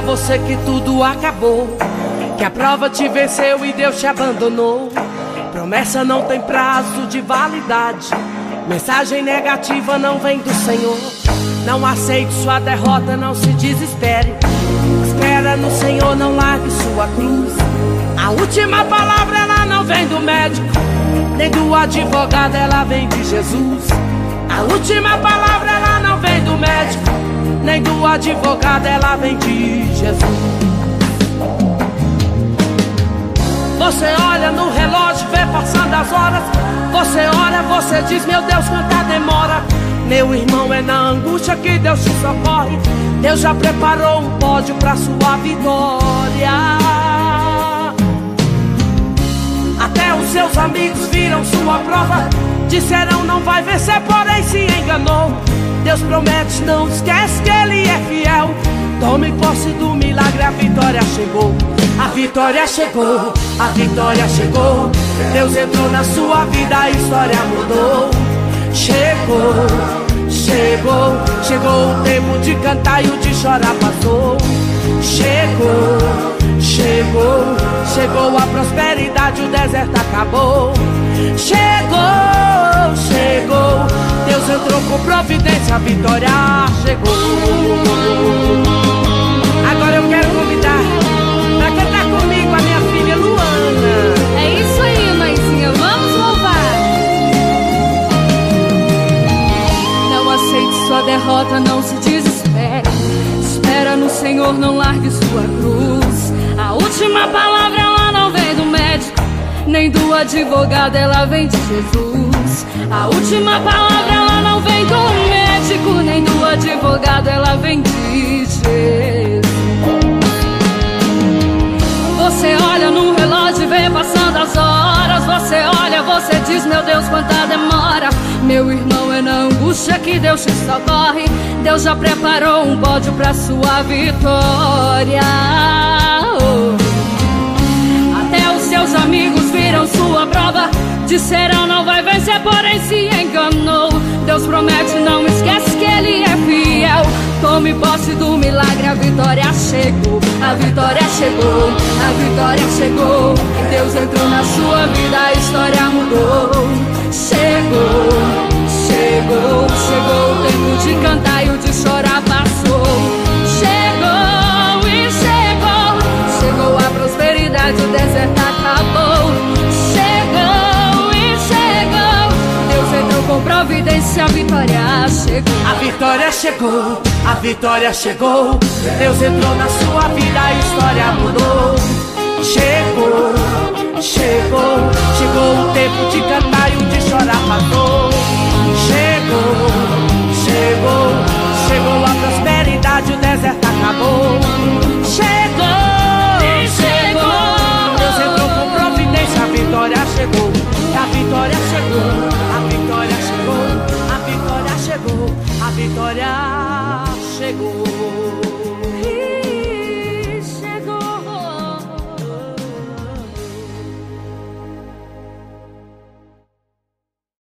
você que tudo acabou, que a prova te venceu e Deus te abandonou. Promessa não tem prazo de validade, mensagem negativa não vem do Senhor. Não aceite sua derrota, não se desespere. Espera no Senhor, não largue sua cruz. A última palavra ela não vem do médico, nem do advogado, ela vem de Jesus. A última palavra ela não vem do médico, nem do advogado, ela vem de Jesus. Você olha no relógio, vê passando as horas. Você ora, você diz, meu Deus, quanta demora. Meu irmão, é na angústia que Deus te socorre. Deus já preparou um pódio pra sua vitória. Até os seus amigos viram sua prova, disseram não vai vencer, porém se enganou. Deus promete, não esquece que Ele é fiel. Tome posse do milagre, a vitória chegou. A vitória chegou, a vitória chegou. Deus entrou na sua vida, a história mudou. Chegou, chegou, chegou o tempo de cantar e o de chorar passou. Chegou, chegou, chegou a prosperidade, o deserto acabou. Chegou, chegou, Deus entrou com providência, a vitória chegou. Agora eu quero convidar pra cantar comigo a minha filha Luana. É isso aí, mãezinha, vamos louvar. Não aceite sua derrota, não se desespere. Espera no Senhor, não largue sua cruz. A última palavra ela não vem do médico, nem do advogado, ela vem de Jesus. A última palavra ela não vem do médico, nem do advogado, ela vem de Jesus. Você olha no relógio e vê passando as horas. Você olha, você diz, meu Deus, quanta demora. Meu irmão, é na angústia que Deus te socorre. Deus já preparou um pódio pra sua vitória. Até os seus amigos viram sua prova, disseram não vai vencer, porém se enganou. Deus promete, não esquece que Ele é fiel. Tome posse do milagre, a vitória chegou. A vitória chegou, a vitória chegou. Deus entrou na sua vida, a história mudou. Chegou, chegou, chegou o tempo de cantar e o de chorar passou. Chegou e chegou, chegou a prosperidade, o deserto acabou. Chegou e chegou, Deus entrou com providência, a vitória chegou. A vitória chegou, a vitória chegou. Deus entrou na sua vida, a história mudou. Chegou, chegou, chegou o tempo de cantar e o de chorar passou. Chegou, chegou, chegou a prosperidade, o deserto acabou. Chegou, chegou, Deus entrou com providência, a vitória chegou. A vitória chegou, a vitória chegou, a vitória chegou, a vitória chegou.